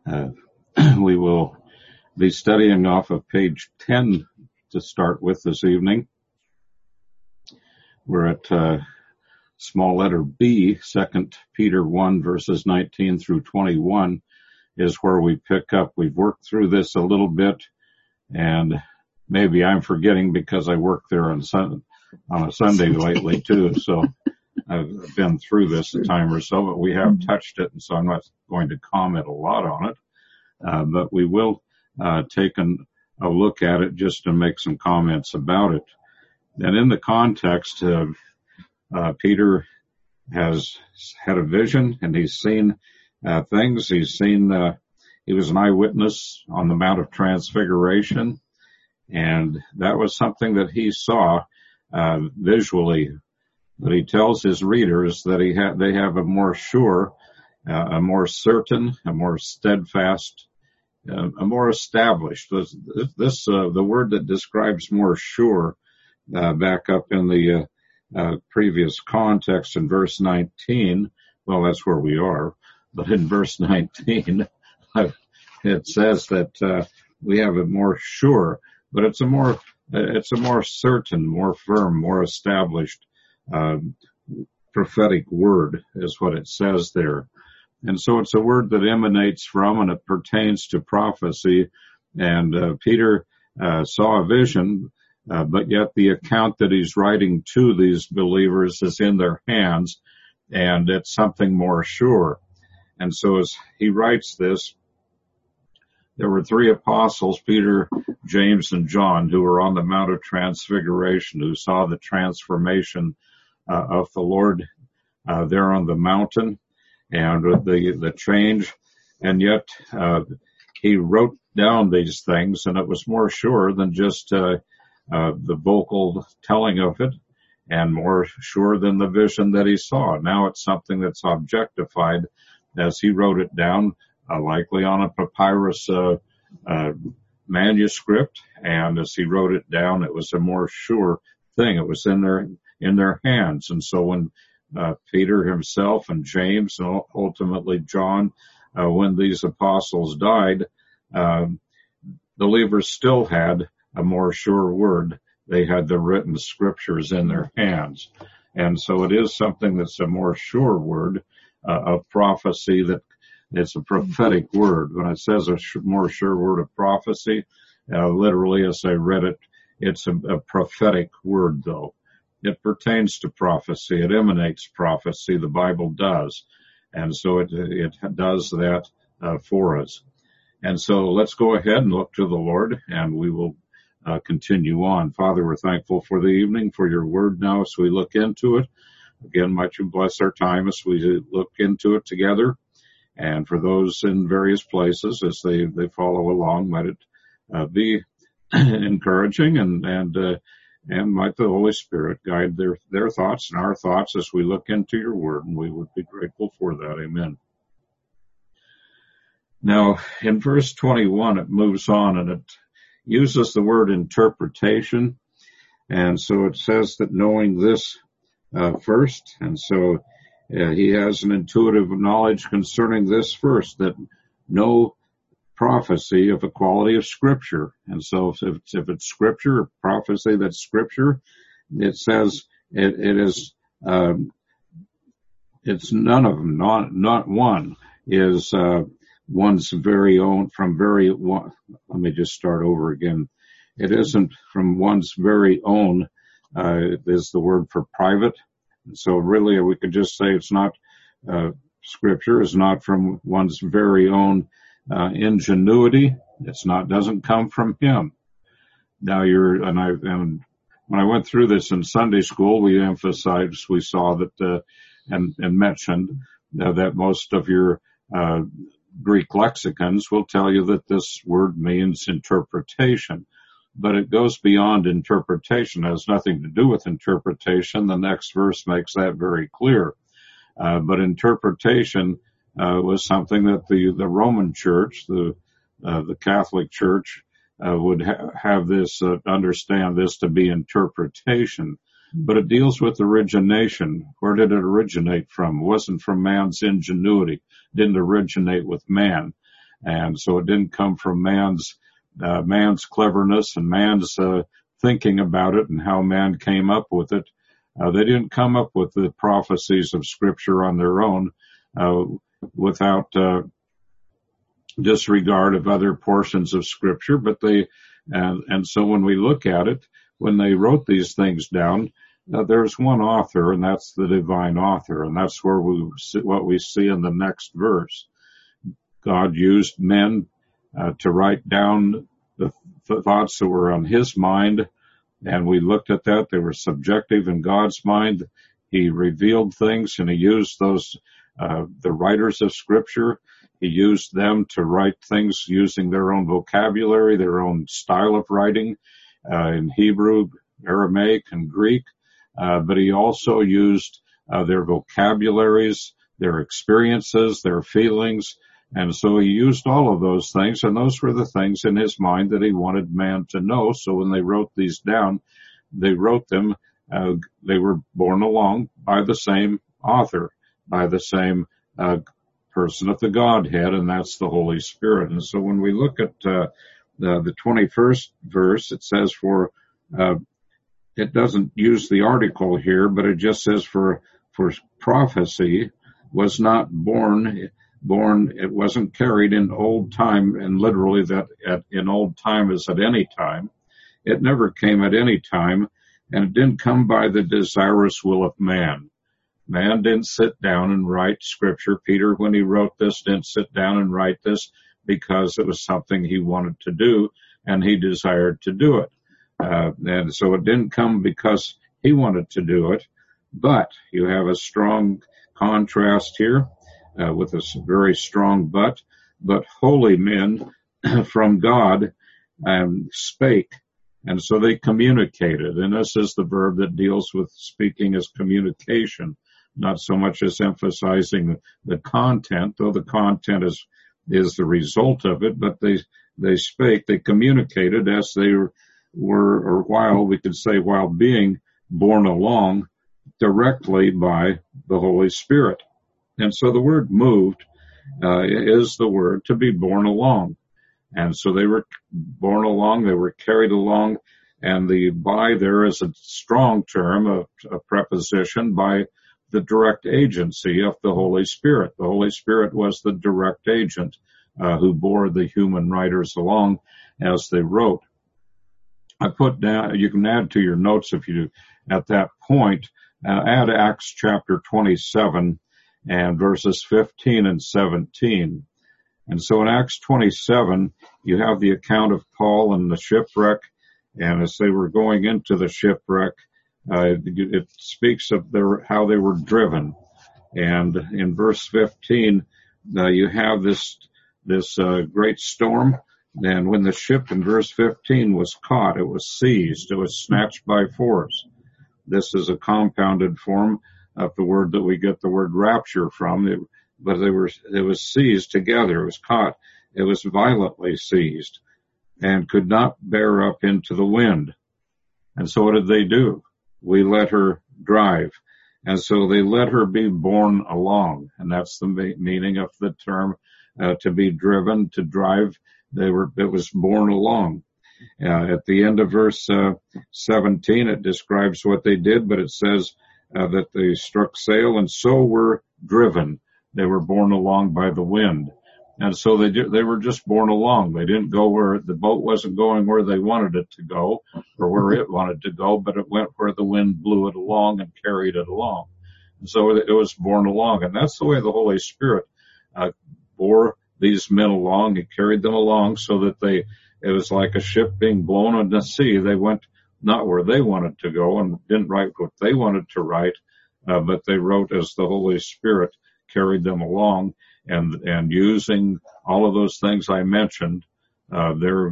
Uh, we will be studying off of page 10 to start with this evening. We're at small letter B, 2 Peter 1, verses 19 through 21 is where we pick up. We've worked through this a little bit, and maybe I'm forgetting because I work there on a Sunday lately too, so I've been through this a time or so, but we have touched it, and so I'm not going to comment a lot on it. But we will take a look at it just to make some comments about it. And in the context of Peter has had a vision, and he's seen things. He's seen he was an eyewitness on the Mount of Transfiguration, and that was something that he saw visually. But he tells his readers that they have a more sure, a more certain, a more steadfast, a more established. The word that describes more sure, back up in the previous context in verse 19. Well, that's where we are. But in verse 19, it says that we have a more sure, but it's a more certain, more firm, more established prophetic word is what it says there. And so it's a word that emanates from and it pertains to prophecy. And Peter saw a vision, but yet the account that he's writing to these believers is in their hands, and it's something more sure. And so as he writes this, there were three apostles, Peter, James, and John, who were on the Mount of Transfiguration, who saw the transformation of the Lord there on the mountain and the change. And yet he wrote down these things, and it was more sure than just the vocal telling of it, and more sure than the vision that he saw. Now it's something that's objectified as he wrote it down, likely on a papyrus manuscript, and as he wrote it down, it was a more sure thing. It was in their hands. And so when Peter himself and James and ultimately John, when these apostles died, believers still had a more sure word. They had the written scriptures in their hands. And so it is something that's a more sure word of prophecy, that it's a prophetic word. When it says a more sure word of prophecy, literally as I read it, it's a prophetic word though. It pertains to prophecy. It emanates prophecy. The Bible does. And so it does that for us. And so let's go ahead and look to the Lord, and we will continue on. Father, we're thankful for the evening, for your word now as we look into it. Again, might you bless our time as we look into it together. And for those in various places as they follow along, might it be encouraging, and might the Holy Spirit guide their thoughts and our thoughts as we look into your word, and we would be grateful for that. Amen. Now, in verse 21, it moves on, and it uses the word interpretation. And so it says that knowing this first, and so he has an intuitive knowledge concerning this first, that no prophecy of a quality of Scripture. And so if it's Scripture, or prophecy that's Scripture, it says it is, it's none of them, not one is one's very own, let me just start over again. It isn't from one's very own, is the word for private. And so really we could just say it's not, Scripture is not from one's very own ingenuity. Doesn't come from him. Now and when I went through this in Sunday school, we saw that, and mentioned that most of your, Greek lexicons will tell you that this word means interpretation, but it goes beyond interpretation. It has nothing to do with interpretation. The next verse makes that very clear. But interpretation was something that the Roman Church, the Catholic Church, would have this understand this to be interpretation. But it deals with origination. Where did it originate from? It wasn't from man's ingenuity. It didn't originate with man. And so it didn't come from man's cleverness and man's thinking about it and how man came up with it. They didn't come up with the prophecies of Scripture on their own without disregard of other portions of Scripture, but and so when we look at it, when they wrote these things down, there's one author, and that's the divine author, and that's where what we see in the next verse. God used men to write down the thoughts that were on his mind, and we looked at that. They were subjective in God's mind. He revealed things, and he used those, the writers of Scripture. He used them to write things using their own vocabulary, their own style of writing, in Hebrew, Aramaic, and Greek. But he also used their vocabularies, their experiences, their feelings. And so he used all of those things, and those were the things in his mind that he wanted man to know. So when they wrote these down, they wrote them, they were borne along by the same author, by the same person of the Godhead, and that's the Holy Spirit. And so when we look at the 21st verse, it says it doesn't use the article here, but it just says for prophecy was not born, it wasn't carried in old time, and literally that in old time is at any time. It never came at any time, and it didn't come by the desirous will of man. Man didn't sit down and write Scripture. Peter, when he wrote this, didn't sit down and write this because it was something he wanted to do, and he desired to do it. And so it didn't come because he wanted to do it, but you have a strong contrast here with a very strong but holy men from God spake. And so they communicated, and this is the verb that deals with speaking as communication, not so much as emphasizing the content, though the content is the result of it, but they spake, they communicated as they were, or while being borne along directly by the Holy Spirit. And so the word moved is the word to be borne along. And so they were borne along, they were carried along, and the by there is a strong term, a preposition by the direct agency of the Holy Spirit. The Holy Spirit was the direct agent who bore the human writers along as they wrote. I put down, you can add to your notes if you, at that point, add Acts chapter 27 and verses 15 and 17. And so in Acts 27, you have the account of Paul and the shipwreck, and as they were going into the shipwreck, it speaks of how they were driven. And in verse 15, you have this great storm. And when the ship in verse 15 was caught, it was seized, it was snatched by force. This is a compounded form of the word that we get the word rapture from. But it was seized together, it was caught, it was violently seized, and could not bear up into the wind. And so what did they do? We let her drive. And so they let her be borne along. And that's the meaning of the term, to be driven, to drive. It was borne along. At the end of verse 17, it describes what they did, but it says that they struck sail and so were driven. They were borne along by the wind. And so they were just borne along. They didn't go where the boat wasn't going where they wanted it to go or where it wanted to go, but it went where the wind blew it along and carried it along. And so it was borne along. And that's the way the Holy Spirit bore these men along. He carried them along so that it was like a ship being blown on the sea. They went not where they wanted to go and didn't write what they wanted to write, but they wrote as the Holy Spirit carried them along, and using all of those things I mentioned, their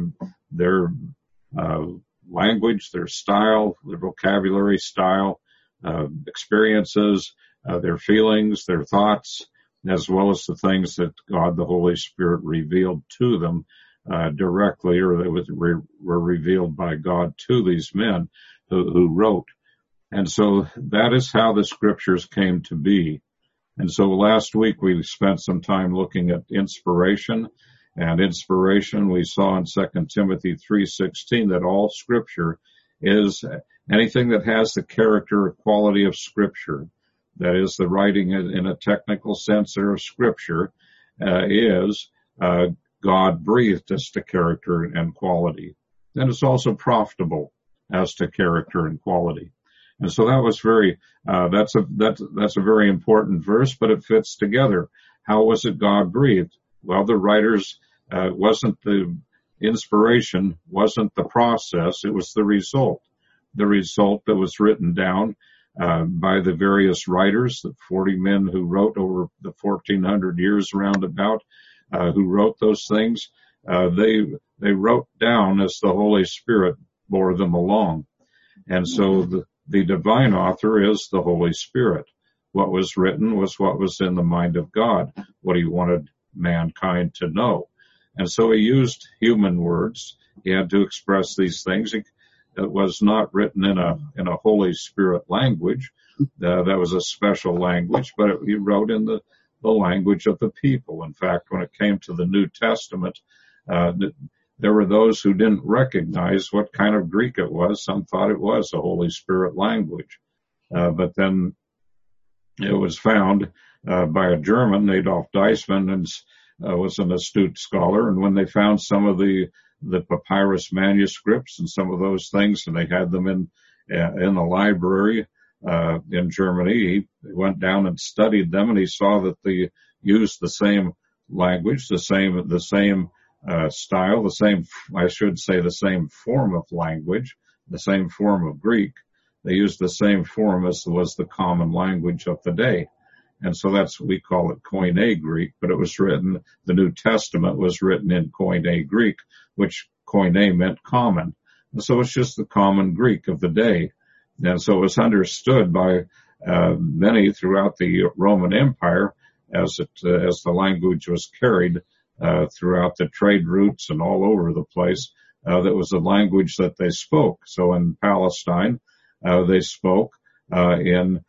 language, their style, their vocabulary style, experiences, their feelings, their thoughts, as well as the things that God, the Holy Spirit, revealed to them directly, or that were revealed by God to these men who wrote. And so that is how the Scriptures came to be. And so last week we spent some time looking at inspiration, And inspiration, we saw in 2 Timothy 3:16 that all Scripture is anything that has the character or quality of Scripture. That is, the writing in a technical sense of Scripture is God-breathed as to character and quality. And it's also profitable as to character and quality. And so that was that's a very important verse, but it fits together. How was it God-breathed? Well, the writers, wasn't the inspiration, wasn't the process, it was the result. The result that was written down by the various writers, the 40 men who wrote over the 1400 years roundabout, who wrote those things, they wrote down as the Holy Spirit bore them along. And so the divine author is the Holy Spirit. What was written was what was in the mind of God, what he wanted mankind to know. And so he used human words. He had to express these things. It was not written in a Holy Spirit language. That was a special language, but he wrote in the language of the people. In fact, when it came to the New Testament, there were those who didn't recognize what kind of Greek it was. Some thought it was a Holy Spirit language. But then it was found by a German, Adolf Deismann, and was an astute scholar. And when they found some of the papyrus manuscripts and some of those things, and they had them in the library in Germany, he went down and studied them, and he saw that they used the same language, the same style, the same form of language, the same form of Greek. They used the same form as was the common language of the day. And so we call it Koine Greek, but it was written, the New Testament was written in Koine Greek, which Koine meant common. And so it's just the common Greek of the day. And so it was understood by many throughout the Roman Empire as the language was carried throughout the trade routes and all over the place. That was a language that they spoke. So in Palestine, they spoke in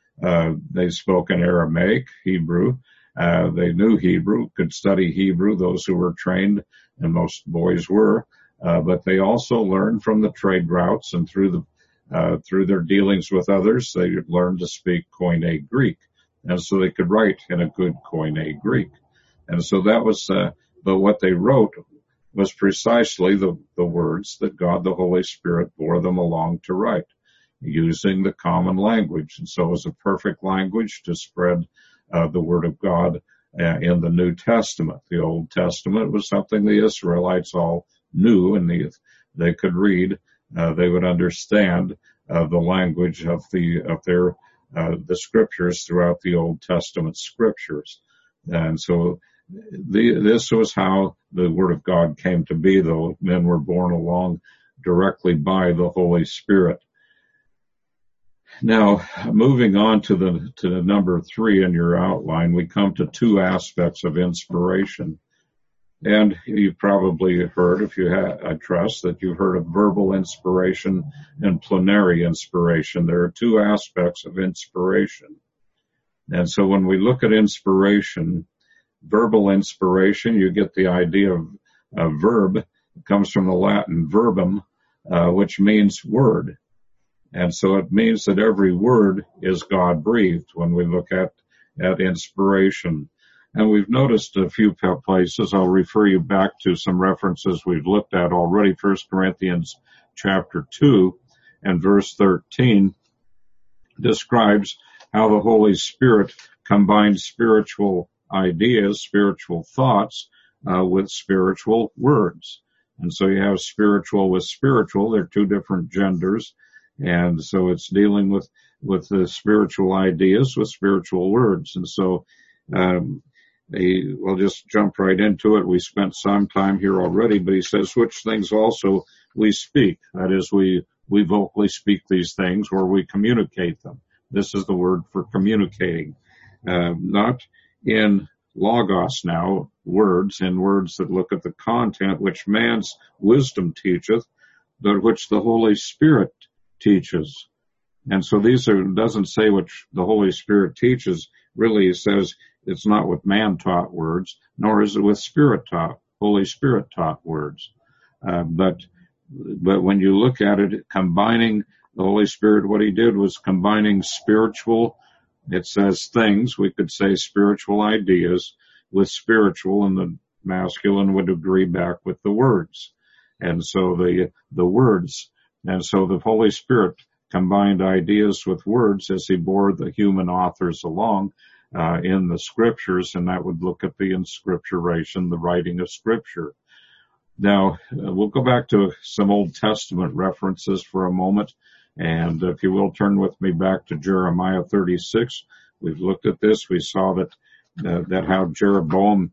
Aramaic, Hebrew. They knew Hebrew, could study Hebrew, those who were trained, and most boys were. But they also learned from the trade routes and through their dealings with others, they learned to speak Koine Greek. And so they could write in a good Koine Greek. And so that was, but what they wrote was precisely the words that God the Holy Spirit bore them along to write, using the common language. And so it was a perfect language to spread the Word of God in the New Testament. The Old Testament was something the Israelites all knew, and they could read. They would understand the language of the Scriptures throughout the Old Testament Scriptures. And so this was how the Word of God came to be, though men were borne along directly by the Holy Spirit. Now, moving on to the number 3 in your outline, we come to 2 aspects of inspiration. And you've probably heard, I trust that you've heard of verbal inspiration and plenary inspiration. There are 2 aspects of inspiration. And so when we look at inspiration, verbal inspiration, you get the idea of a verb. It comes from the Latin verbum, which means word. And so it means that every word is God-breathed when we look at inspiration. And we've noticed a few places. I'll refer you back to some references we've looked at already. 1 Corinthians chapter 2 and verse 13 describes how the Holy Spirit combines spiritual ideas, spiritual thoughts, with spiritual words. And so you have spiritual with spiritual. They're 2 different genders. And so it's dealing with the spiritual ideas with spiritual words. And so, we'll just jump right into it. We spent some time here already, but he says, which things also we speak. That is, we vocally speak these things, or we communicate them. This is the word for communicating. Not in logos now, words, in words that look at the content which man's wisdom teacheth, but which the Holy Spirit teaches. And so doesn't say which the Holy Spirit teaches. Really, it says it's not with man-taught words, nor is it with spirit-taught Holy Spirit taught words. But when you look at it, combining the Holy Spirit, what he did was combining spiritual, it says things, we could say spiritual ideas, with spiritual, and the masculine would agree back with the words. And so the words, and so the Holy Spirit combined ideas with words as he bore the human authors along in the scriptures, and that would look at the inscripturation, the writing of scripture. Now, we'll go back to some Old Testament references for a moment, and if you will turn with me back to Jeremiah 36. We've looked at this. We saw that how Jeroboam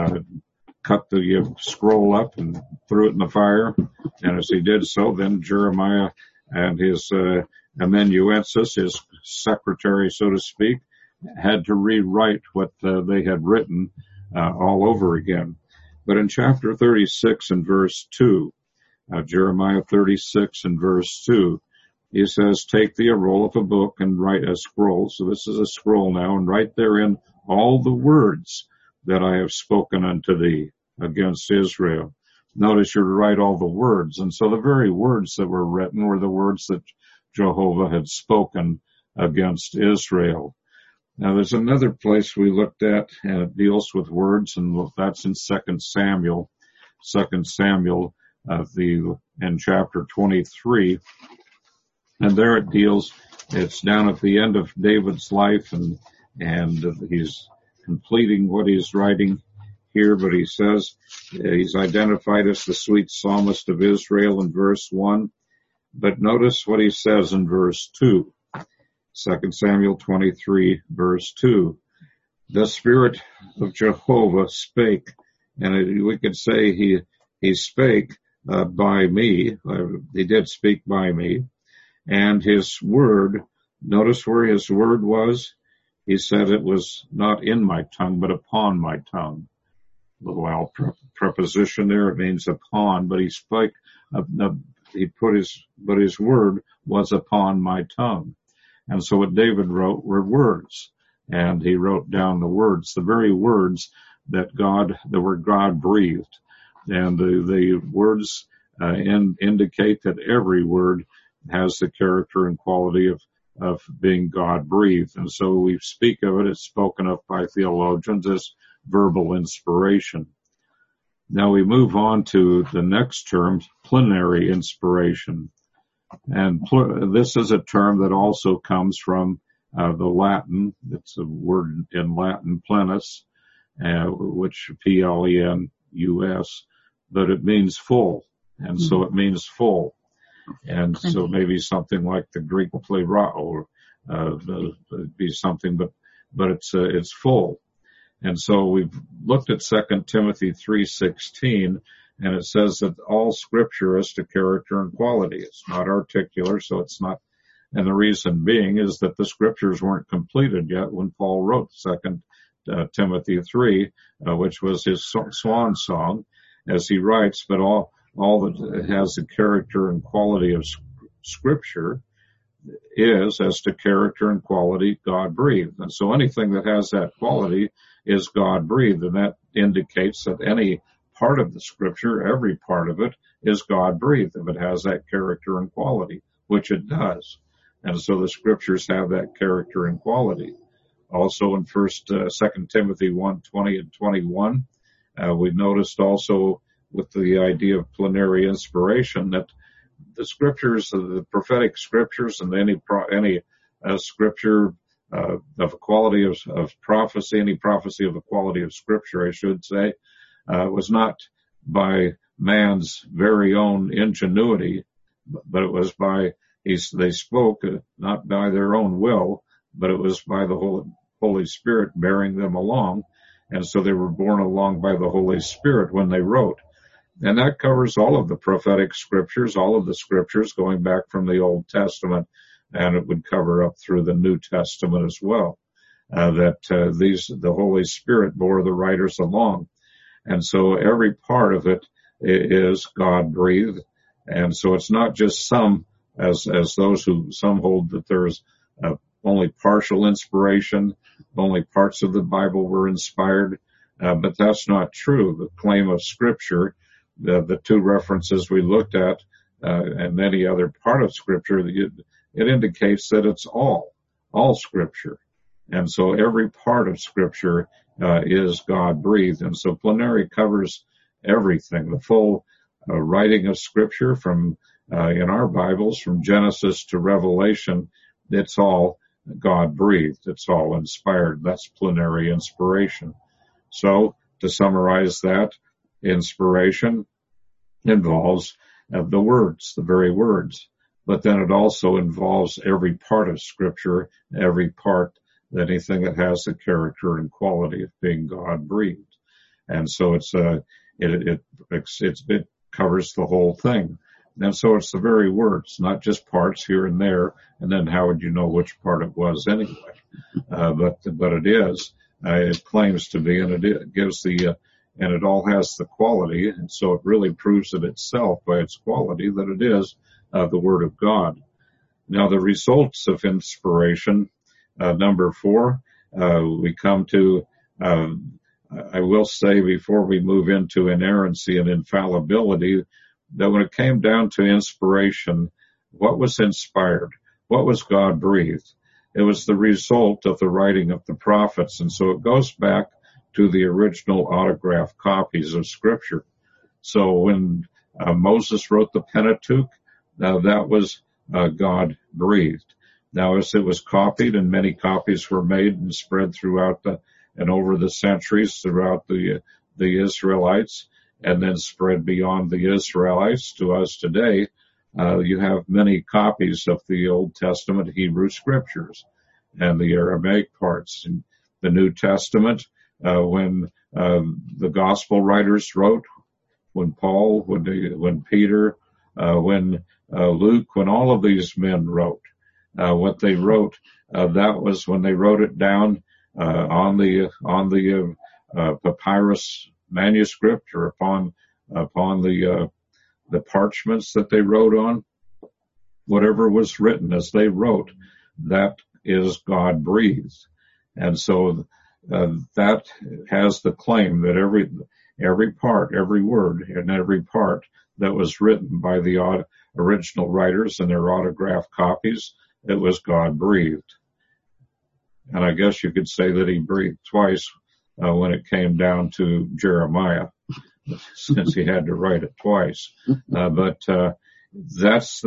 cut the scroll up and threw it in the fire, and as he did so, then Jeremiah and his amanuensis, his secretary, so to speak, had to rewrite what they had written all over again. But in chapter 36 and verse 2, Jeremiah 36 and verse 2, he says, take thee a roll of a book and write a scroll. So this is a scroll now, and write therein all the words that I have spoken unto thee against Israel. Notice you're to write all the words. And so the very words that were written were the words that Jehovah had spoken against Israel. Now there's another place we looked at, and it deals with words, and that's in 2 Samuel. 2 Samuel, in chapter 23. And there it deals, it's down at the end of David's life, and he's completing what he's writing here, but he says he's identified as the sweet psalmist of Israel in verse 1. But notice what he says in verse 2. 2 Samuel 23, verse 2. The Spirit of Jehovah spake, and we could say he spake by me. He did speak by me. And his word, notice where his word was. He said it was not in my tongue, but upon my tongue. Little L preposition there, it means upon, but he spoke, but his word was upon my tongue. And so what David wrote were words, and he wrote down the words, the very words that were God breathed. And the words indicate that every word has the character and quality of being God breathed. And so we speak of it, it's spoken of by theologians as verbal inspiration. Now we move on to the next term, plenary inspiration. And this is a term that also comes from the Latin. It's a word in Latin, plenus, which P-L-E-N-U-S, but it means full. And so it means full. And so maybe something like the Greek plerao, be something, but it's full. And so we've looked at 2 Timothy 3:16, and it says that all scripture is to character and quality. It's not articular, so it's not, and the reason being is that the scriptures weren't completed yet when Paul wrote 2 Timothy 3, which was his swan song, as he writes, but all that has the character and quality of scripture is, as to character and quality, God breathed. And so anything that has that quality is God breathed, and that indicates that any part of the scripture, every part of it, is God breathed if it has that character and quality, which it does. And so the scriptures have that character and quality. Also in 2 Timothy 1:20 and 21, we noticed also with the idea of plenary inspiration that the scriptures, the prophetic scriptures, and any scripture of a quality of prophecy, any prophecy of a quality of scripture, I should say, was not by man's very own ingenuity, but it was by, they spoke not by their own will, but it was by the Holy Spirit bearing them along. And so they were borne along by the Holy Spirit when they wrote. And that covers all of the prophetic scriptures, all of the scriptures going back from the Old Testament, and it would cover up through the New Testament as well, the Holy Spirit bore the writers along. And so every part of it is God breathed. And so it's not just some, as those some hold that there's only partial inspiration, only parts of the Bible were inspired. But that's not true. The claim of Scripture, the two references we looked at, and any other part of Scripture, it indicates that it's all Scripture. And so every part of Scripture is God-breathed. And so plenary covers everything, the full writing of Scripture from in our Bibles, from Genesis to Revelation. It's all God-breathed. It's all inspired. That's plenary inspiration. So to summarize that, inspiration involves the words, the very words. But then it also involves every part of Scripture, every part, anything that has the character and quality of being God-breathed. And so it covers the whole thing. And so it's the very words, not just parts here and there. And then how would you know which part it was anyway? But it is. It claims to be, and it gives and it all has the quality. And so it really proves it itself by its quality that it is the Word of God. Now, the results of inspiration, number 4, we come to, I will say before we move into inerrancy and infallibility, that when it came down to inspiration, what was inspired? What was God breathed? It was the result of the writing of the prophets. And so it goes back to the original autographed copies of Scripture. So when Moses wrote the Pentateuch, that was God breathed. Now, as it was copied, and many copies were made and spread throughout and over the centuries throughout the Israelites, and then spread beyond the Israelites to us today, you have many copies of the Old Testament Hebrew Scriptures and the Aramaic parts. In the New Testament, when the Gospel writers wrote, when Paul, when Peter, when Luke, when all of these men wrote, what they wrote, that was when they wrote it down on the papyrus manuscript, or upon the parchments that they wrote on. Whatever was written as they wrote, that is God breathed. And so that has the claim that every part, every word, and every part that was written by the original writers and their autographed copies, it was God breathed. And I guess you could say that he breathed twice when it came down to Jeremiah, since he had to write it twice. But that's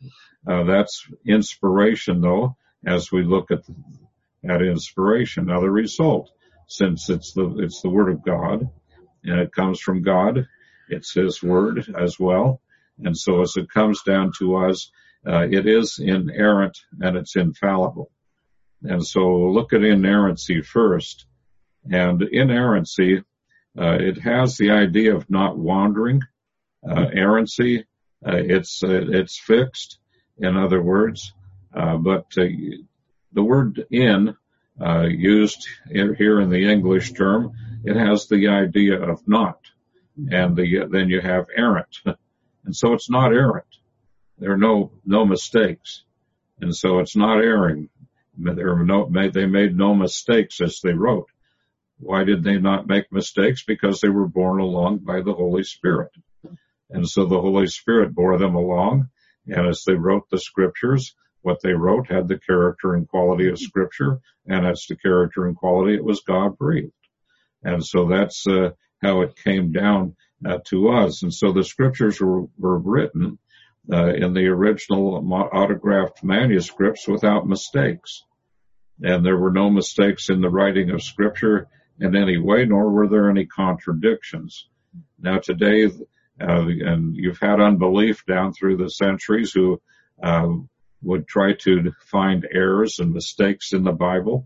inspiration, though, as we look at inspiration. Now, the result, since it's the Word of God, and it comes from God, it's His Word as well. And so as it comes down to us, it is inerrant and it's infallible. And so look at inerrancy first. And inerrancy, it has the idea of not wandering. Errancy, it's fixed, in other words. But the word in, used here in the English term, it has the idea of not. And then you have errant. And so it's not errant. There are no mistakes. And so it's not erring. They made no mistakes as they wrote. Why did they not make mistakes? Because they were borne along by the Holy Spirit. And so the Holy Spirit bore them along. And as they wrote the Scriptures, what they wrote had the character and quality of Scripture. And as the character and quality, it was God breathed. And so that's how it came down to us. And so the Scriptures were written in the original autographed manuscripts without mistakes. And there were no mistakes in the writing of Scripture in any way, nor were there any contradictions. Now today, and you've had unbelief down through the centuries who would try to find errors and mistakes in the Bible.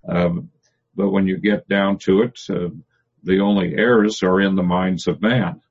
But when you get down to it, the only errors are in the minds of man.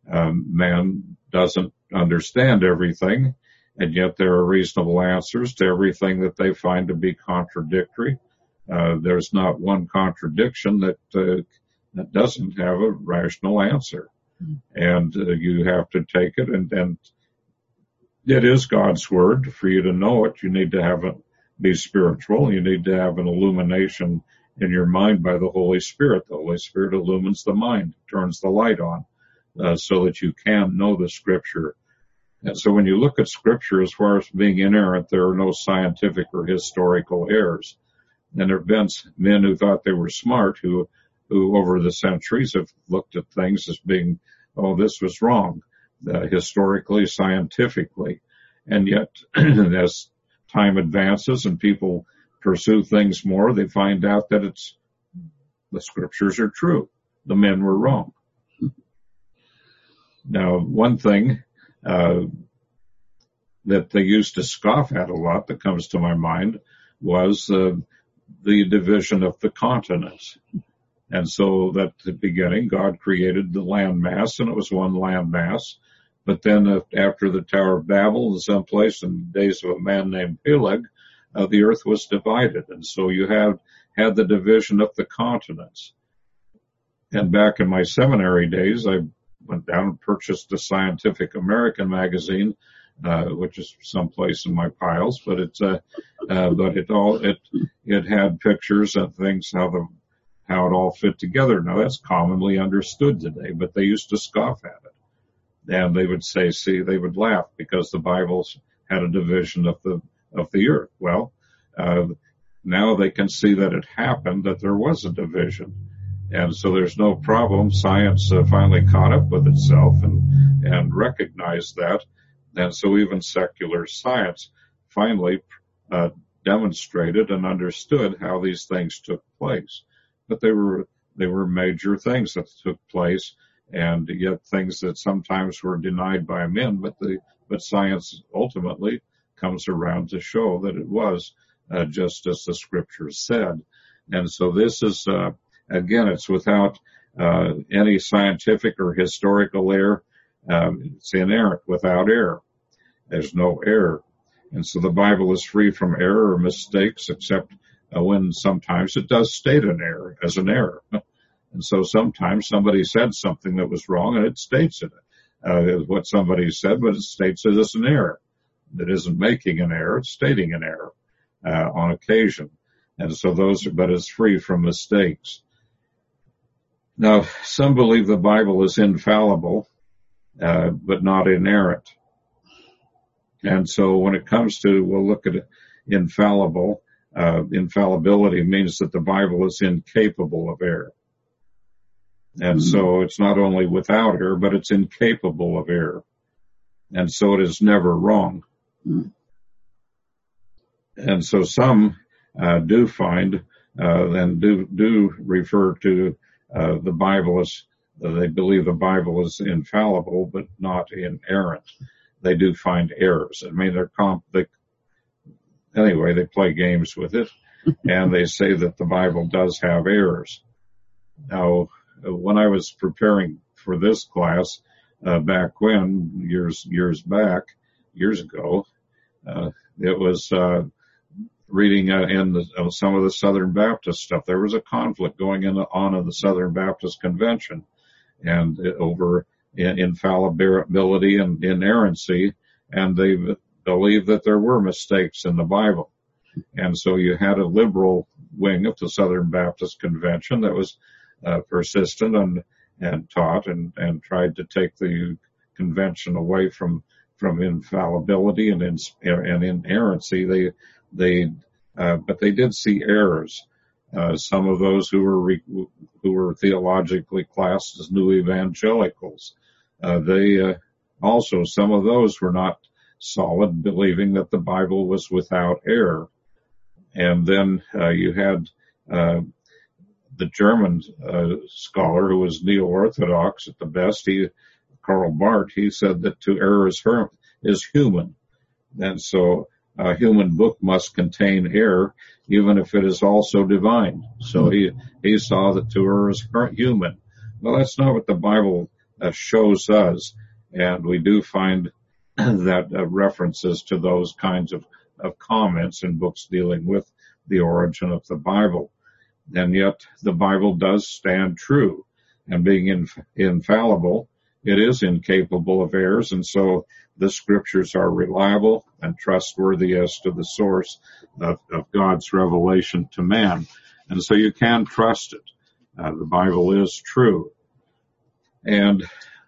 Man doesn't understand everything, and yet there are reasonable answers to everything that they find to be contradictory. There's not one contradiction that doesn't have a rational answer. And you have to take it, and it is God's Word. For you to know it, you need to be spiritual. You need to have an illumination in your mind by the Holy Spirit. The Holy Spirit illumines the mind, turns the light on, so that you can know the Scripture. And so when you look at Scripture as far as being inerrant, there are no scientific or historical errors. And there have been men who thought they were smart who over the centuries have looked at things as being, oh, this was wrong, historically, scientifically. And yet, as time advances and people pursue things more, they find out that the Scriptures are true. The men were wrong. Now, one thing that they used to scoff at a lot that comes to my mind was the division of the continents. And so at the beginning, God created the landmass, and it was one landmass. But then after the Tower of Babel, in some place in the days of a man named Peleg, the earth was divided. And so you had the division of the continents. And back in my seminary days, I went down and purchased a Scientific American magazine, which is someplace in my piles, but it had pictures of things, how it all fit together. Now that's commonly understood today, but they used to scoff at it. And they would say, they would laugh because the Bibles had a division of the earth. Well, now they can see that it happened, that there was a division. And so there's no problem. Science finally caught up with itself and recognized that. And so even secular science finally demonstrated and understood how these things took place. But they were major things that took place, and yet things that sometimes were denied by men, but science ultimately comes around to show that it was just as the Scriptures said. And so this is again, it's without any scientific or historical error. It's inerrant, without error. There's no error. And so the Bible is free from error or mistakes, except when sometimes it does state an error as an error. And so sometimes somebody said something that was wrong, and it states it. What somebody said, but it states it as an error. It isn't making an error, it's stating an error on occasion. And so but it's free from mistakes. Now, some believe the Bible is infallible, but not inerrant. And so when it comes to, we'll look at infallible. Infallibility means that the Bible is incapable of error. And so it's not only without error, but it's incapable of error. And so it is never wrong. And so some do find and do refer to the Bible as, they believe the Bible is infallible, but not inerrant. They do find errors. I mean, anyway, they play games with it, and they say that the Bible does have errors. Now, when I was preparing for this class, back when, years ago, it was, reading in some of the Southern Baptist stuff. There was a conflict going on in the Southern Baptist Convention, and over infallibility and inerrancy, and they believed that there were mistakes in the Bible. And so you had a liberal wing of the Southern Baptist Convention that was persistent and taught and tried to take the convention away from infallibility and inerrancy. But they did see errors. Some of those who were theologically classed as new evangelicals, some of those were not solid, believing that the Bible was without error. And then you had the German scholar who was neo-orthodox at the best, Karl Barth. He said that to err is human, and so a human book must contain error, even if it is also divine. So he saw that to err is human. Well, that's not what the Bible shows us, and we do find that references to those kinds of comments in books dealing with the origin of the Bible. And yet the Bible does stand true, and being infallible, it is incapable of errors, and so the Scriptures are reliable and trustworthy as to the source of God's revelation to man. And so you can trust it. The Bible is true. And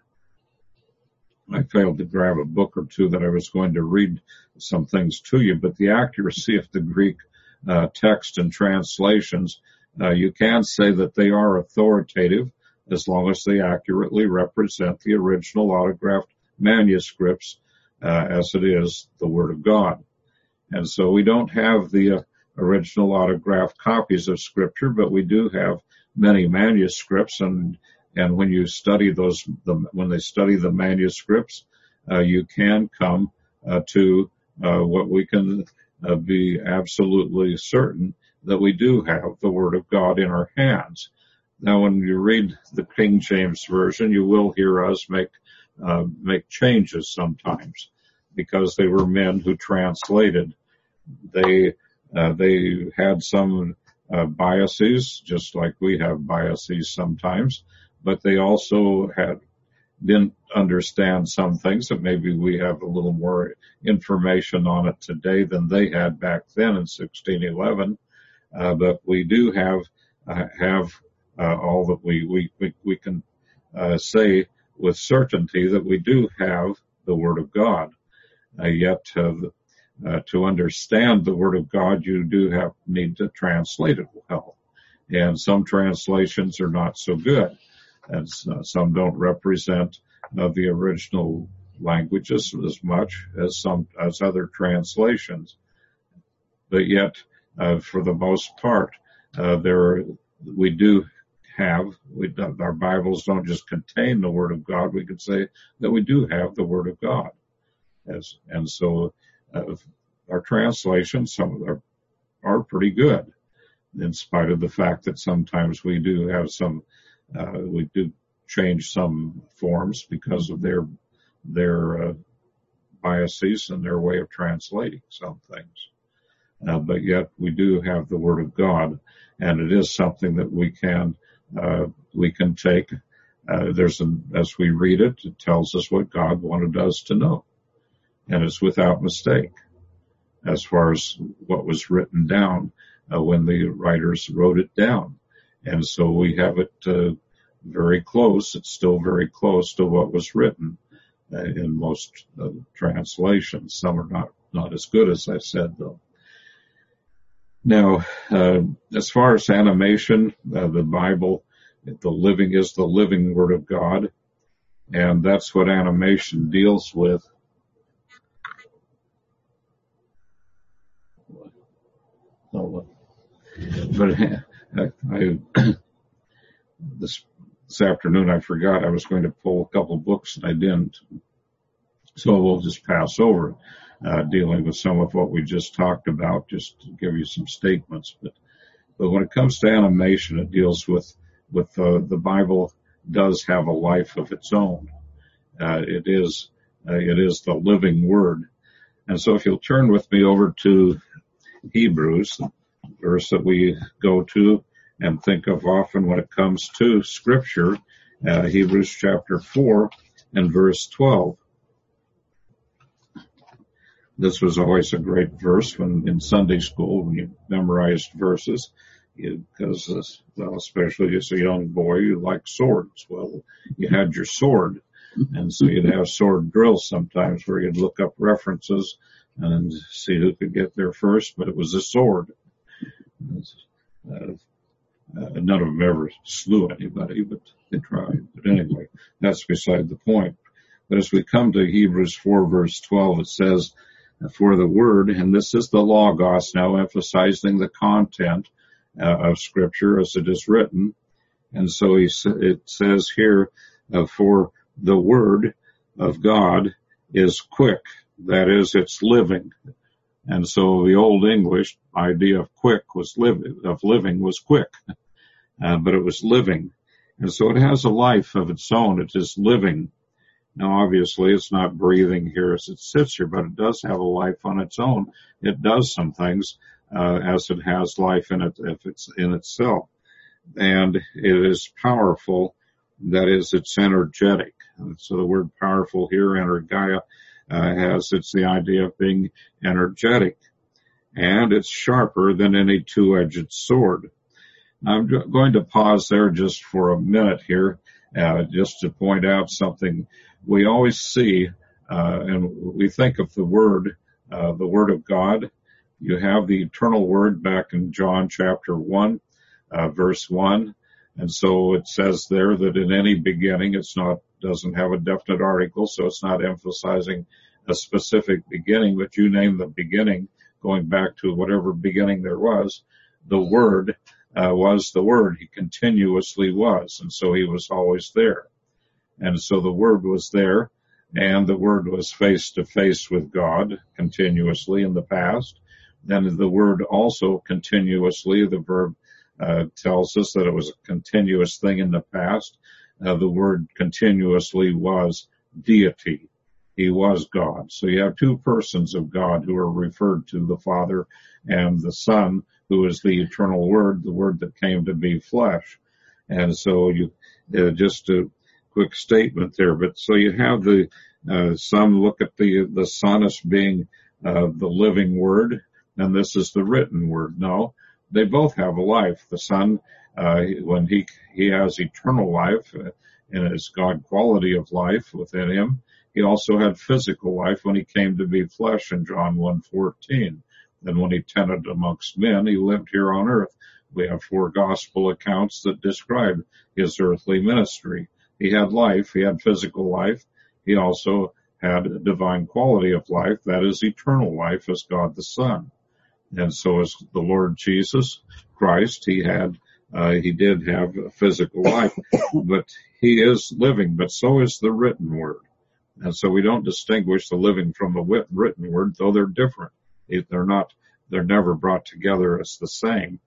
I failed to grab a book or two that I was going to read some things to you, but the accuracy of the Greek text and translations, you can say that they are authoritative as long as they accurately represent the original autographed manuscripts as it is the Word of God. And so we don't have the original autographed copies of Scripture, but we do have many manuscripts, and when you study when they study the manuscripts, you can come to what we can be absolutely certain that we do have the Word of God in our hands. Now, when you read the King James Version, you will hear us make changes sometimes, because they were men who translated. They had some biases, just like we have biases sometimes, but they also didn't understand some things that maybe we have a little more information on it today than they had back then in 1611. But we do have all that we can say with certainty that we do have the Word of God. Yet to understand the Word of God, you do need to translate it well. And some translations are not so good, and some don't represent the original languages as much as other translations. But yet, for the most part, we do have, our Bibles don't just contain the Word of God. We could say that we do have the Word of God. And so our translations, some of them are pretty good, in spite of the fact that sometimes we do have we do change some forms because of their biases and their way of translating some things. But yet we do have the Word of God, and it is something that we can take. As we read it, it tells us what God wanted us to know, and it's without mistake as far as what was written down when the writers wrote it down. And so we have it very close. It's still very close to what was written in most translations. Some are not as good as I said, though. Now, as far as animation, the Bible, is the living Word of God, and that's what animation deals with. But this afternoon I forgot I was going to pull a couple books and I didn't. So we'll just pass over dealing with some of what we just talked about, just to give you some statements. But when it comes to animation, it deals with the Bible does have a life of its own. It is the living Word. And so if you'll turn with me over to Hebrews, the verse that we go to and think of often when it comes to Scripture, Hebrews chapter 4 and verse 12. This was always a great verse in Sunday school when you memorized verses, because, especially as a young boy, you like swords. Well, you had your sword, and so you'd have sword drills sometimes where you'd look up references and see who could get there first, but it was a sword. None of them ever slew anybody, but they tried. But anyway, that's beside the point. But as we come to Hebrews 4 verse 12, it says, for the Word, and this is the Logos, now emphasizing the content of Scripture as it is written. And so it says here, for the Word of God is quick. That is, it's living. And so the Old English idea of quick was living was quick. But it was living. And so it has a life of its own. It is living. Now, obviously, it's not breathing here as it sits here, but it does have a life on its own. It does some things as it has life in it, if it's in itself. And it is powerful. That is, it's energetic. So the word powerful here, energeia, it's the idea of being energetic. And it's sharper than any two-edged sword. I'm going to pause there just for a minute here, just to point out something we always see, and we think of the Word of God. You have the eternal Word back in John chapter 1, verse 1. And so it says there that in any beginning, doesn't have a definite article, so it's not emphasizing a specific beginning, but you name the beginning, going back to whatever beginning there was. The Word was the Word. He continuously was, and so he was always there. And so the Word was there, and the Word was face to face with God continuously in the past. Then the Word also continuously, the verb tells us that it was a continuous thing in the past. The Word continuously was deity. He was God. So you have two persons of God who are referred to, the Father and the Son, who is the eternal Word, the Word that came to be flesh. And so just a quick statement there. But so you have some look at the Son as being the living Word, and this is the written Word. No, they both have a life. The Son, when he has eternal life, and his God quality of life within him, he also had physical life when he came to be flesh in John 1:14. And when he tenanted amongst men, he lived here on earth. We have 4 gospel accounts that describe his earthly ministry. He had life. He had physical life. He also had a divine quality of life. That is eternal life as God the Son. And so as the Lord Jesus Christ, he did have a physical life, but he is living, but so is the written Word. And so we don't distinguish the living from the written Word, though they're different. They're never brought together as the same.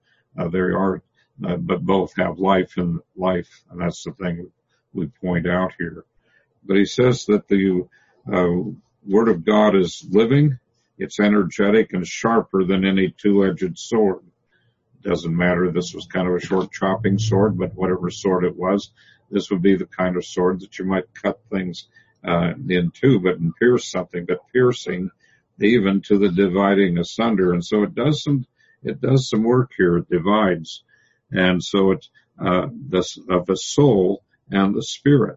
But both have life and life, and that's the thing we point out here. But he says that the Word of God is living, it's energetic and sharper than any two-edged sword. It doesn't matter, this was kind of a short chopping sword, but whatever sword it was, this would be the kind of sword that you might cut things into, but and pierce something, but piercing even to the dividing asunder. And so it does some work here. It divides. And so it's of the soul and the spirit,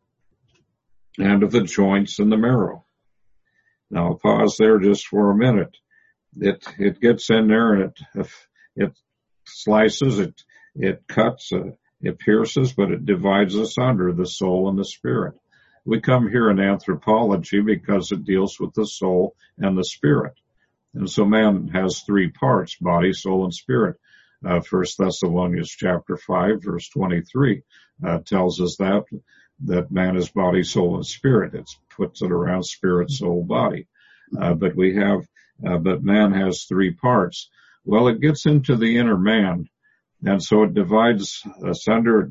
and of the joints and the marrow. Now I'll pause there just for a minute. It gets in there and it slices, it cuts, it pierces, but it divides asunder the soul and the spirit. We come here in anthropology because it deals with the soul and the spirit. And so man has 3 parts, body, soul, and spirit. 1 Thessalonians chapter 5, verse 23, tells us that man is body, soul, and spirit. It puts it around spirit, soul, body. But man has 3 parts. Well, it gets into the inner man, and so it divides asunder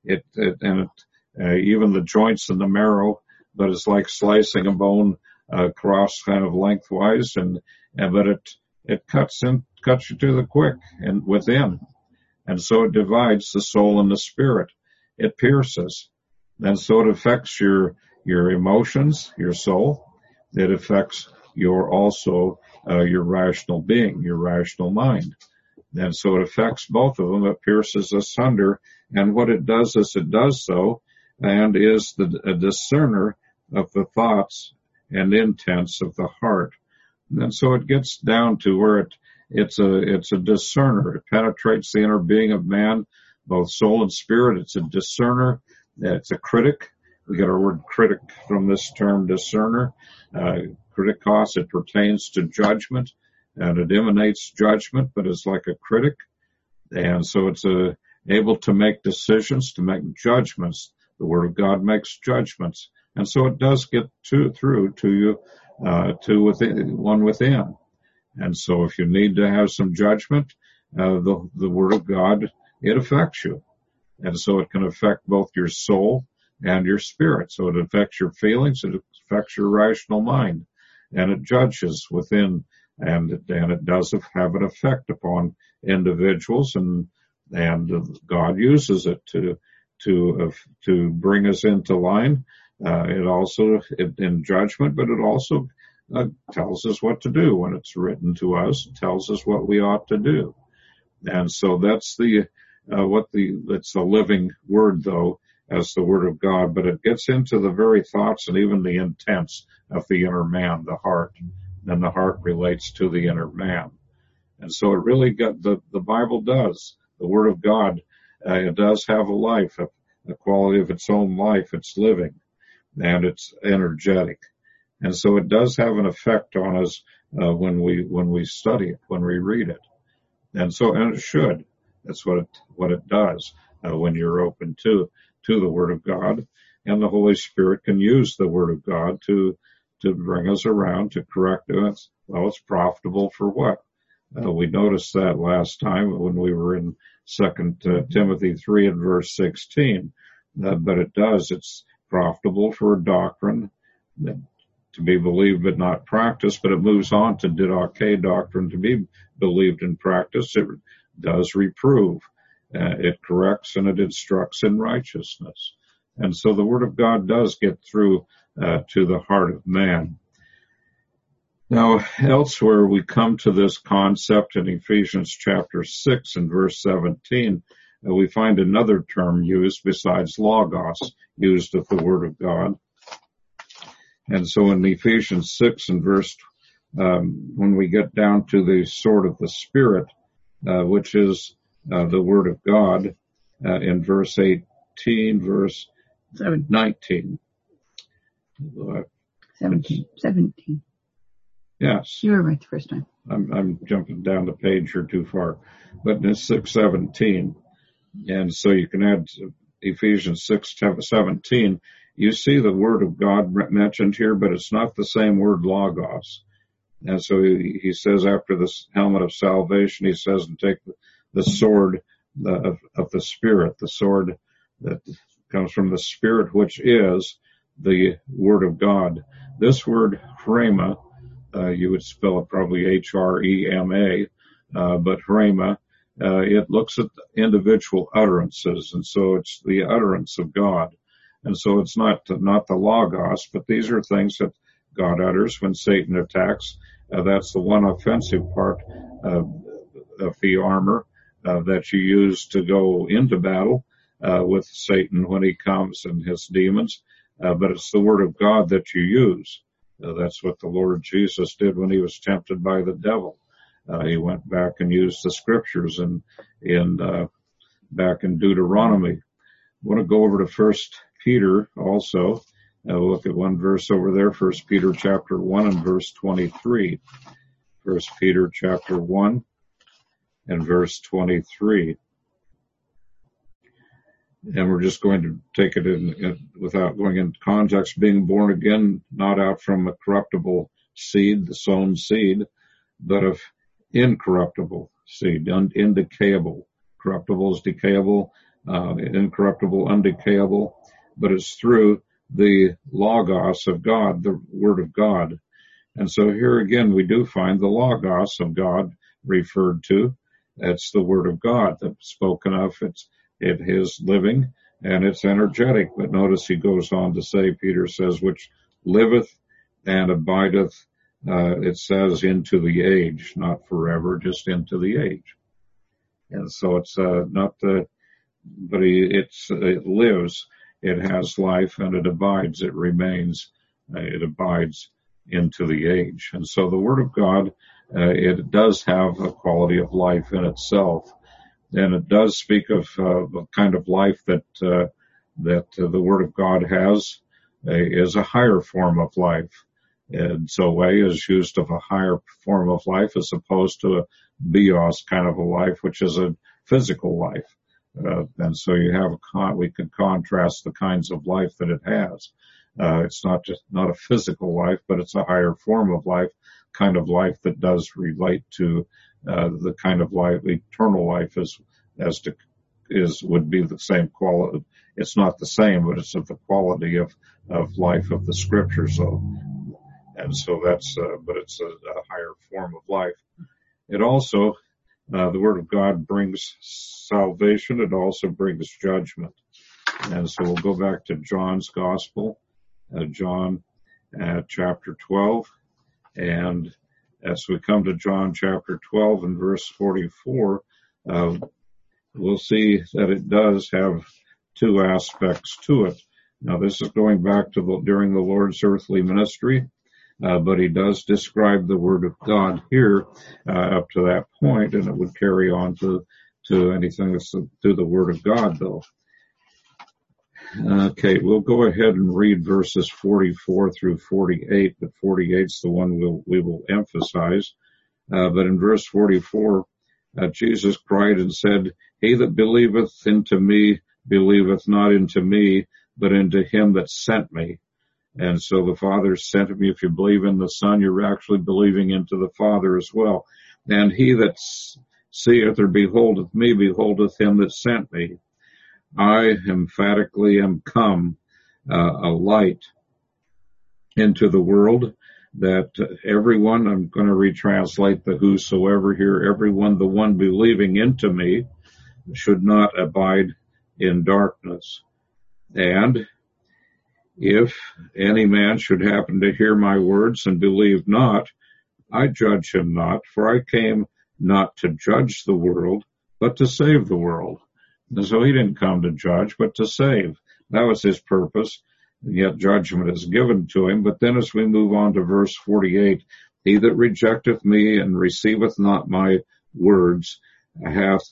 even the joints and the marrow, but it's like slicing a bone across kind of lengthwise, but it cuts you to the quick and within. And so it divides the soul and the spirit. It pierces. And so it affects your emotions, your soul. It affects your rational being, your rational mind. And so it affects both of them. It pierces asunder. And what it does is it does so, and is a discerner of the thoughts and intents of the heart. And so it gets down to where it's a discerner. It penetrates the inner being of man, both soul and spirit. It's a discerner. It's a critic. We get our word critic from this term discerner. Kritikos, it pertains to judgment, and it emanates judgment, but it's like a critic. And so it's able to make decisions, to make judgments. The Word of God makes judgments. And so it does get through to you, to one within. And so if you need to have some judgment, the Word of God, it affects you. And so it can affect both your soul and your spirit. So it affects your feelings, it affects your rational mind, and it judges within, and it does have an effect upon individuals, and God uses it to bring us into line. It also in judgment, but it also tells us what to do when it's written to us. It tells us what we ought to do. And so that's the it's a living word though, as the word of God, but it gets into the very thoughts and even the intents of the inner man, the heart, and the heart relates to the inner man. And so it really got, the Bible does, the word of God, it does have a life, a quality of its own life. It's living and it's energetic. And so it does have an effect on us, when we study it, when we read it. And it should. That's what it does, when you're open to the Word of God. And the Holy Spirit can use the Word of God to bring us around, to correct us. Well, it's profitable for what? We noticed that last time when we were in 2 Timothy 3 and verse 16. But it's profitable for doctrine, to be believed but not practiced, but it moves on to didache, doctrine to be believed and practiced. It does reprove. It corrects and it instructs in righteousness. And so the Word of God does get through to the heart of man. Now, elsewhere we come to this concept in Ephesians chapter 6 and verse 17. We find another term used besides logos, used of the Word of God. And so in Ephesians 6 and verse, when we get down to the sword of the Spirit, which is the Word of God, in verse 18, verse 19. 17. Yes. You were right the first time. I'm jumping down the page here too far. But in 6:17, and so you can add Ephesians 6:17. You see the Word of God mentioned here, but it's not the same word logos. And so he says after this helmet of salvation, he says, and take the sword of the Spirit, the sword that comes from the Spirit, which is the Word of God. This word rhema, you would spell it probably Hrema, but rhema, it looks at individual utterances, and so it's the utterance of God. And so it's not the logos, but these are things that God utters when Satan attacks. That's the one offensive part of the armor that you use to go into battle with Satan when he comes and his demons. But it's the Word of God that you use. That's what the Lord Jesus did when he was tempted by the devil. He went back and used the scriptures back in Deuteronomy. I want to go over to 1 Peter also. We'll look at one verse over there, 1 Peter chapter 1 and verse 23. 1 Peter chapter 1 and verse 23. And we're just going to take it in without going into context. Being born again, not out from a corruptible seed, the sown seed, but of incorruptible seed, indecayable. Corruptible is decayable, incorruptible, undecayable, but it's through the logos of God, the Word of God. And so here again, we do find the logos of God referred to. It's the Word of God that's spoken of. It is living and it's energetic. But notice he goes on to say, Peter says, which liveth and abideth, it says, into the age, not forever, just into the age. And so it's but it lives, it has life, and it abides, it remains, it abides into the age. And so the Word of God, it does have a quality of life in itself. And it does speak of the kind of life that the Word of God has, is a higher form of life. And so way is used of a higher form of life as opposed to a bios kind of a life, which is a physical life. And so we can contrast the kinds of life that it has. It's not a physical life, but it's a higher form of life, kind of life that does relate to the kind of life, eternal life would be the same quality. It's not the same, but it's of the quality of life of the scriptures. And so but it's a higher form of life. It also, the Word of God brings salvation. It also brings judgment. And so we'll go back to John's Gospel, John chapter 12. And as we come to John chapter 12 and verse 44, we'll see that it does have two aspects to it. Now, this is going back to during the Lord's earthly ministry, but he does describe the Word of God here up to that point, and it would carry on to anything that's to the Word of God, though. Okay, we'll go ahead and read verses 44 through 48, but 48 is the one we will emphasize. But in verse 44, Jesus cried and said, "He that believeth into me believeth not into me, but into him that sent me." And so the Father sent me. If you believe in the Son, you're actually believing into the Father as well. And he that seeth or beholdeth me beholdeth him that sent me. I emphatically am come a light into the world, that everyone, I'm going to retranslate the whosoever here, everyone, the one believing into me, should not abide in darkness. And if any man should happen to hear my words and believe not, I judge him not, for I came not to judge the world, but to save the world. And so he didn't come to judge, but to save. That was his purpose. And yet judgment is given to him. But then as we move on to verse 48, he that rejecteth me and receiveth not my words hath,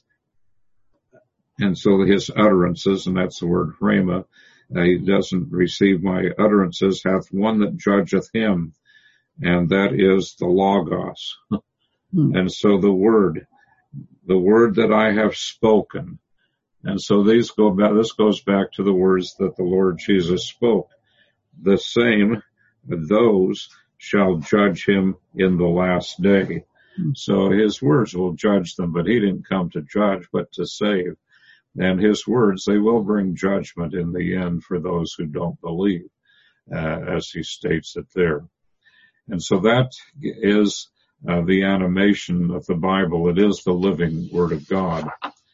and so his utterances, and that's the word rhema, he doesn't receive my utterances, hath one that judgeth him, and that is the Logos. And so the word that I have spoken. And so this goes back to the words that the Lord Jesus spoke. The same, those shall judge him in the last day. So his words will judge them, but he didn't come to judge, but to save. And his words, they will bring judgment in the end for those who don't believe, as he states it there. And so that is the animation of the Bible. It is the living Word of God.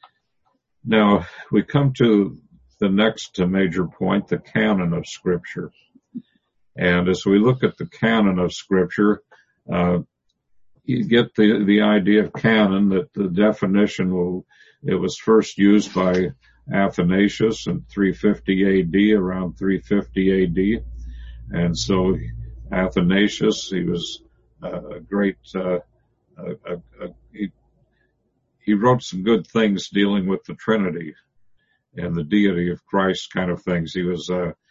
Now, we come to the next major point, the canon of Scripture. And as we look at the canon of Scripture, you get the idea of canon, that the definition it was first used by Athanasius in 350 AD, around 350 AD. And so Athanasius, he was a great, he wrote some good things dealing with the Trinity and the deity of Christ kind of things. He was,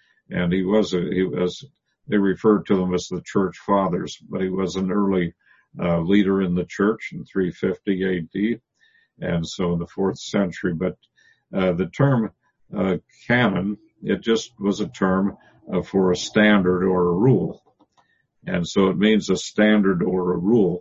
they referred to them as the church fathers, but he was an early leader in the church in 350 AD, and so in the 4th century. But the term canon, it just was a term for a standard or a rule. And so it means a standard or a rule.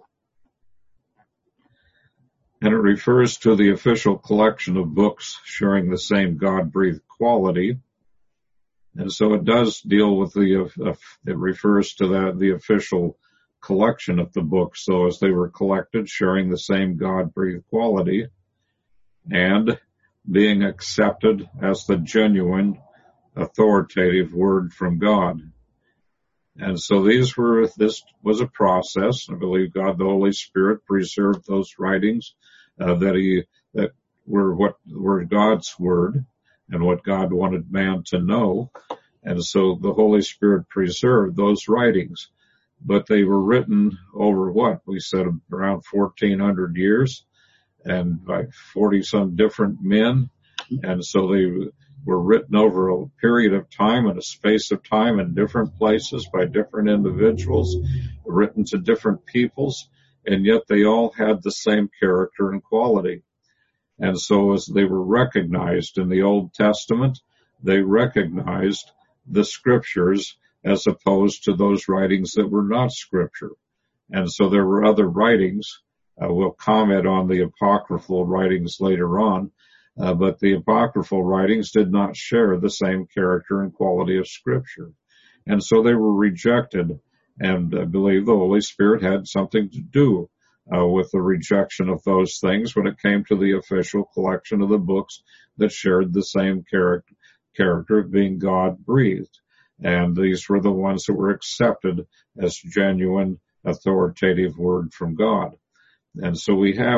And it refers to the official collection of books sharing the same God-breathed quality. And so it does deal with it refers to the official collection of the books, so as they were collected, sharing the same God-breathed quality, and being accepted as the genuine, authoritative word from God. And so this was a process. I believe God, the Holy Spirit, preserved those writings that were God's word and what God wanted man to know. And so the Holy Spirit preserved those writings. But they were written over what? We said around 1,400 years and by 40-some different men. And so they were written over a period of time and a space of time in different places by different individuals, written to different peoples, and yet they all had the same character and quality. And so as they were recognized in the Old Testament, they recognized the scriptures as opposed to those writings that were not scripture. And so there were other writings. We'll comment on the apocryphal writings later on, but the apocryphal writings did not share the same character and quality of scripture. And so they were rejected, and I believe the Holy Spirit had something to do with the rejection of those things when it came to the official collection of the books that shared the same character of being God-breathed. And these were the ones that were accepted as genuine, authoritative word from God. And so we have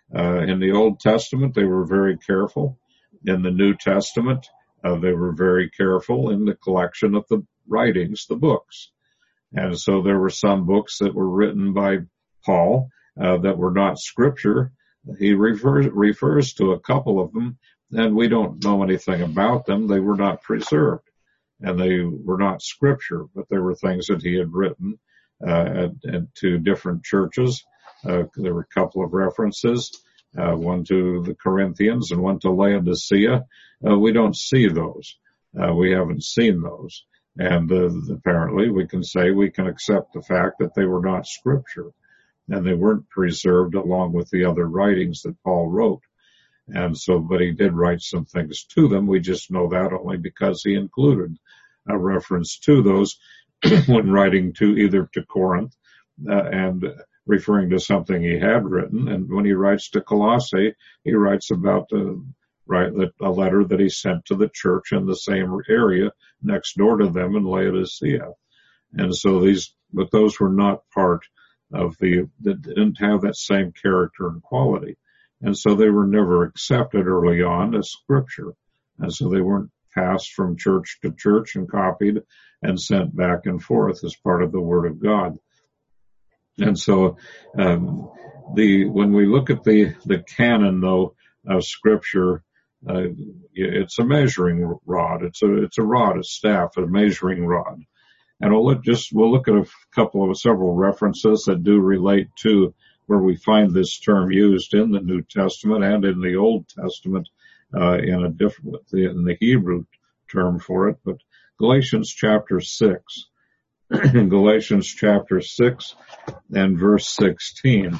In the Old Testament, they were very careful. In the New Testament, they were very careful in the collection of the writings, the books. And so there were some books that were written by Paul that were not scripture. He refers to a couple of them, and we don't know anything about them. They were not preserved, and they were not scripture, but there were things that he had written to different churches. There were a couple of references, one to the Corinthians and one to Laodicea. We don't see those. We haven't seen those. And apparently we can accept the fact that they were not scripture, and they weren't preserved along with the other writings that Paul wrote. And so, but he did write some things to them. We just know that only because he included a reference to those when writing either to Corinth and referring to something he had written. And when he writes to Colossae, he writes about a letter that he sent to the church in the same area next door to them in Laodicea. And so but those were not part of that didn't have that same character and quality. And so they were never accepted early on as scripture. And so they weren't passed from church to church and copied and sent back and forth as part of the Word of God. And so, when we look at the canon though of scripture, it's a measuring rod. It's a rod, a staff, a measuring rod. And we'll look at several references that do relate to where we find this term used in the New Testament and in the Old Testament, in the Hebrew term for it. But Galatians chapter 6, in Galatians chapter 6 and verse 16.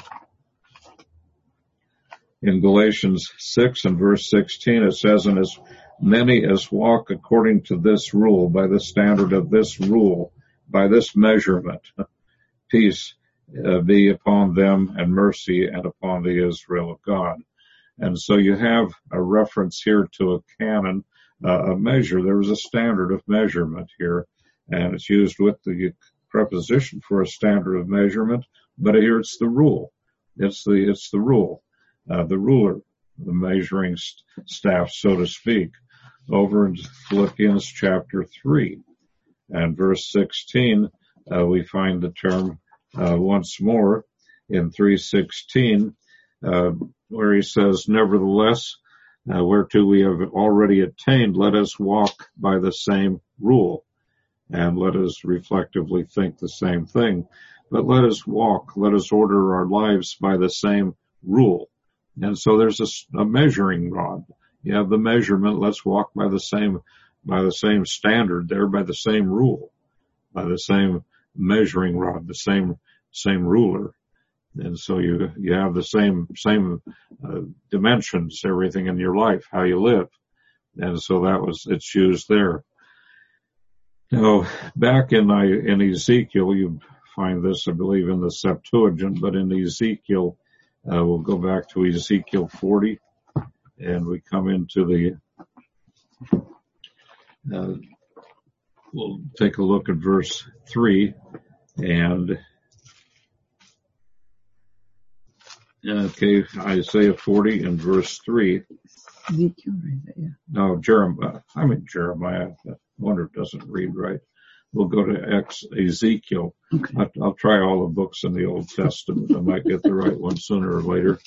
In Galatians 6 and verse 16, it says, "And as many as walk according to this rule, by the standard of this rule, by this measurement, peace be upon them and mercy and upon the Israel of God." And so you have a reference here to a canon, a measure. There was a standard of measurement here, and it's used with the preposition for a standard of measurement, but here it's the rule. It's the rule. The ruler, the measuring staff, so to speak, over in Philippians chapter 3 and verse 16, we find the term once more in 3:16, where he says, "Nevertheless, whereto we have already attained, let us walk by the same rule." And let us reflectively think the same thing. But let us order our lives by the same rule. And so there's a measuring rod. You have the measurement. Let's walk by the same standard there, by the same rule, by the same measuring rod, the same ruler. And so you have the same dimensions, everything in your life, how you live. And so it's used there. Now, back in Ezekiel, you find this, I believe, in the Septuagint, but in Ezekiel, we'll go back to Ezekiel 40, and we come into we'll take a look at verse 3, and Isaiah 40 and verse 3. Ezekiel or Isaiah? No, Jeremiah. I wonder if it doesn't read right. We'll go to Ezekiel. Okay. I'll try all the books in the Old Testament. I might get the right one sooner or later.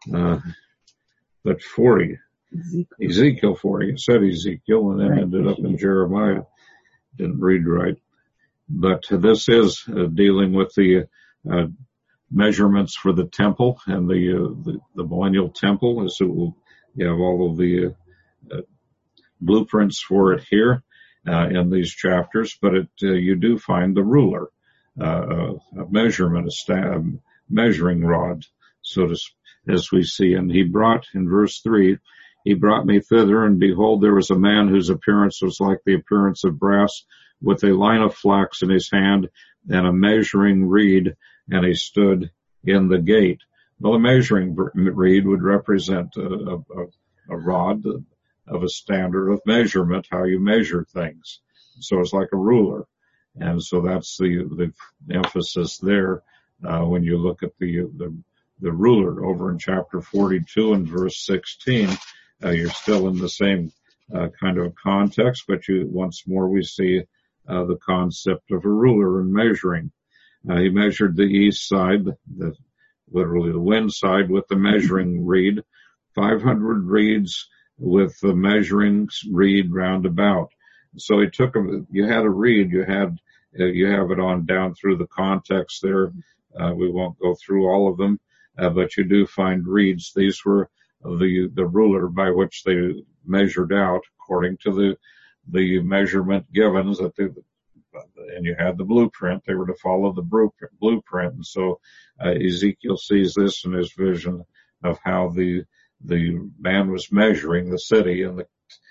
But 40. Ezekiel 40. It said Ezekiel and then ended up in Jeremiah. Didn't read right. But this is dealing with the measurements for the temple and the millennial temple. So you have all of the blueprints for it here in these chapters, but you do find the ruler, a measurement, a measuring rod, as we see. And he brought, in verse 3, "He brought me thither, and behold, there was a man whose appearance was like the appearance of brass, with a line of flax in his hand, and a measuring reed, and he stood in the gate." Well, a measuring reed would represent a rod of a standard of measurement, how you measure things. So it's like a ruler. And so that's the emphasis there, when you look at the ruler. Over in chapter 42 and verse 16, you're still in the same kind of context, but once more we see the concept of a ruler and measuring. He measured the east side, literally the wind side, with the measuring reed, 500 reeds with the measuring reed round about. So he took you had a reed, you have it on down through the context there. We won't go through all of them, but you do find reeds. These were the ruler by which they measured out according to the measurement given and you had the blueprint. They were to follow the blueprint. And so Ezekiel sees this in his vision of how the man was measuring the city and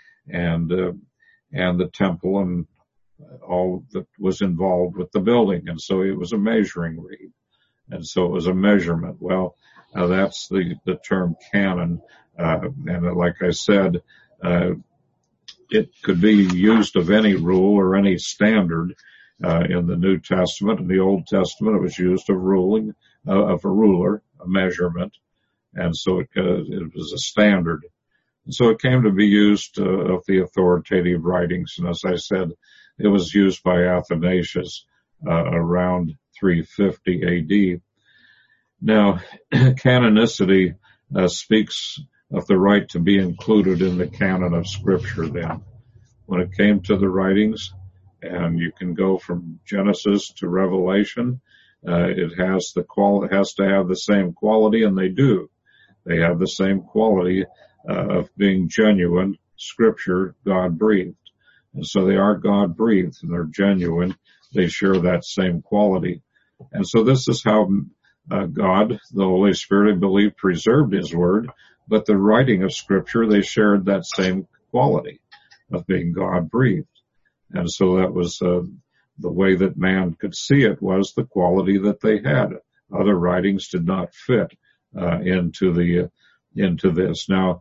the temple and all that was involved with the building. And so it was a measuring reed. And so it was a measurement. Well, that's the term canon. And like I said, it could be used of any rule or any standard. In the New Testament. In the Old Testament, it was used of a ruler, a measurement. And so it was a standard. And so it came to be used of the authoritative writings. And as I said, it was used by Athanasius around 350 AD. Now, canonicity speaks of the right to be included in the canon of Scripture then. When it came to the writings, and you can go from Genesis to Revelation, it has to have the same quality, and they do. They have the same quality of being genuine, Scripture, God-breathed. And so they are God-breathed, and they're genuine. They share that same quality. And so this is how God, the Holy Spirit, I believe, preserved His Word, but the writing of Scripture, they shared that same quality of being God-breathed. And so that was the way that man could see it, was the quality that they had. Other writings did not fit into this. Now,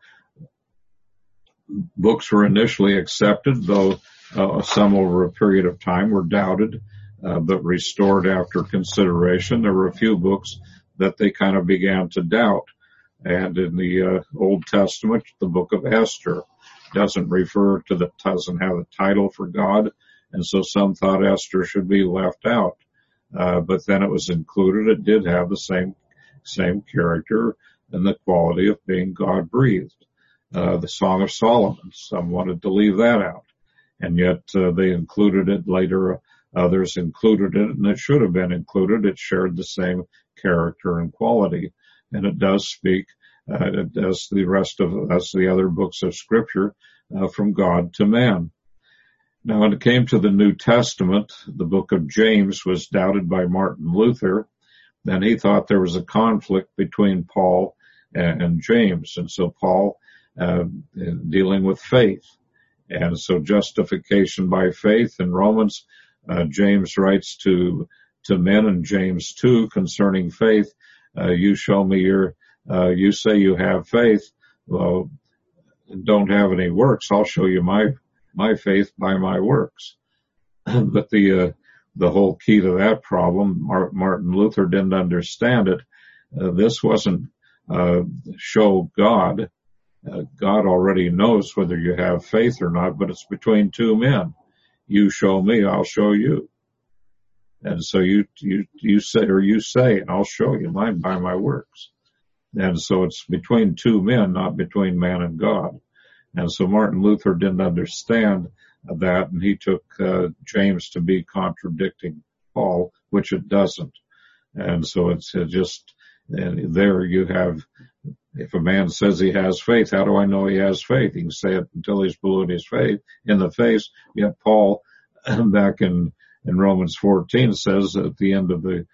books were initially accepted, though some over a period of time were doubted, but restored after consideration. There were a few books that they kind of began to doubt. And in the Old Testament, the book of Esther doesn't have a title for God, and so some thought Esther should be left out. But then it was included. It did have the same character and the quality of being God-breathed. The Song of Solomon, some wanted to leave that out, and yet they included it later. Others included it, and it should have been included. It shared the same character and quality, and it does speak as the other books of Scripture, from God to man. Now, when it came to the New Testament, the book of James was doubted by Martin Luther, and he thought there was a conflict between Paul and James, and so Paul dealing with faith, and so justification by faith in Romans, James writes to men in James 2 concerning faith, you show me you say you have faith, well, don't have any works, I'll show you my faith by my works. But the whole key to that problem, Martin Luther didn't understand it. This wasn't show God. God already knows whether you have faith or not, but it's between two men. You show me, I'll show you. And so you say, and I'll show you mine by my works. And so it's between two men, not between man and God. And so Martin Luther didn't understand that, and he took James to be contradicting Paul, which it doesn't. And so it's just, and there you have, if a man says he has faith, how do I know he has faith? He can say it until he's blue in his face, in the face. Yet Paul, back in Romans 14, says at the end of the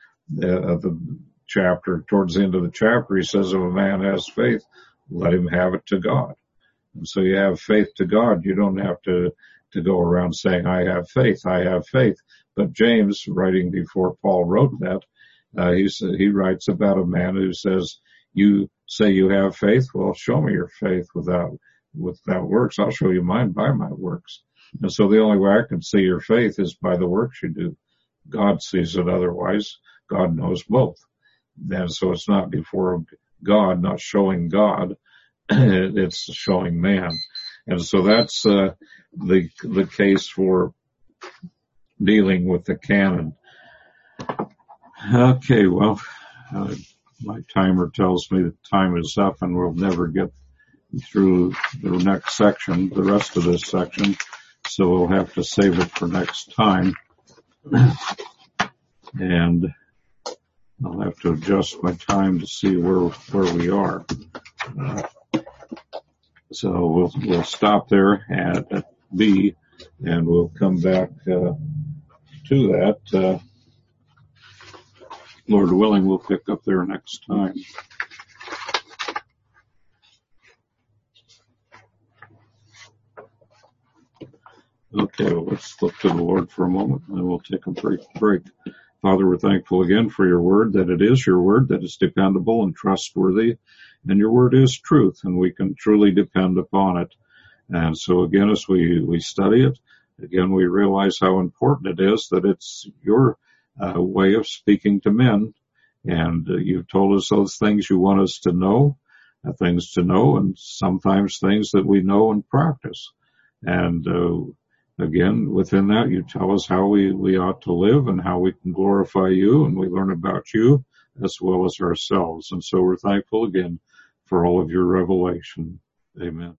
chapter, towards the end of the chapter, he says, if a man has faith, let him have it to God. And so you have faith to God. You don't have to go around saying, I have faith, I have faith. But James, writing before Paul wrote that, he writes about a man who says, you say you have faith, well, show me your faith without works. I'll show you mine by my works. And so the only way I can see your faith is by the works you do. God sees it otherwise. God knows both. And so it's not before God, not showing God, it's showing man. And so that's the case for dealing with the canon. Okay, well, my timer tells me that time is up and we'll never get through the next section, the rest of this section, so we'll have to save it for next time. And I'll have to adjust my time to see where we are. So we'll stop there at B, and we'll come back to that. Lord willing, we'll pick up there next time. Okay, well, let's look to the Lord for a moment, and then we'll take a brief break. Father, we're thankful again for your word, that it is your word, that is dependable and trustworthy, and your word is truth, and we can truly depend upon it. And so again, as we study it, again, we realize how important it is that it's your way of speaking to men, and you've told us those things you want us to know, and sometimes things that we know and practice. And again, within that, you tell us how we ought to live and how we can glorify you, and we learn about you as well as ourselves. And so we're thankful again for all of your revelation. Amen.